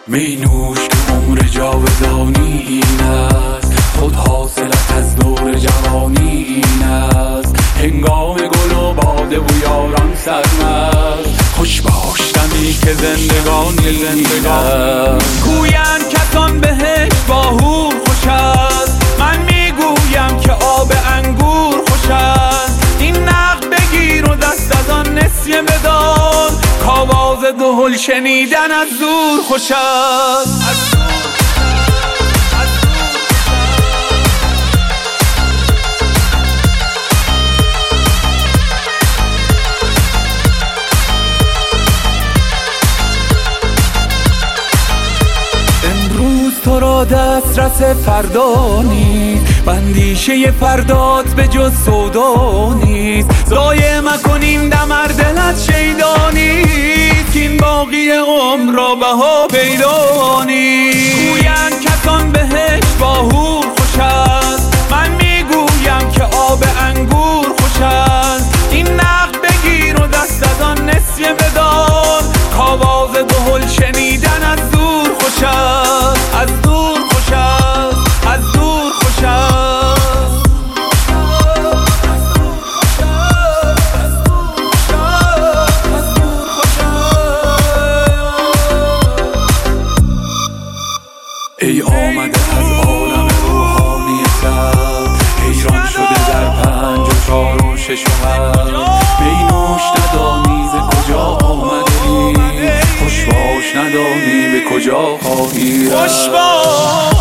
می نوش که عمر جاودانی این است، خود حاصلت از دور جوانی این است. هنگام گل و باده و یاران سرمست، خوش باش دمی که زندگانی است. گویند کسان بهش با حور خوش است، من میگویم که آب انگور خوش است. این نقد بگیر و دست از آن نسیه بدار، کاواز دهل شنیدن از دور خوش است. تو را دسترس فردا نیست، اندیشه فردات به جز سودا نیست. ضایع مکنیم دمر دلت شیدا نیست، این باقی عمر را بها پیدا نیست. گویند کسان بهش با حور خوش است، من میگویم که آب انگور خوش است. این نقد بگیر و دست از آن نسیه بدار، کاواز دهل شنیدن از دور خوش است. از دور خوش است، از دور خوش است. ای آمده از عالم روحانیتت، حیران شده در 5 و 4 و 6 و 7. می نوش ندانی ز کجا آمدی، خوش باش ندانی به کجا خواهی رفت.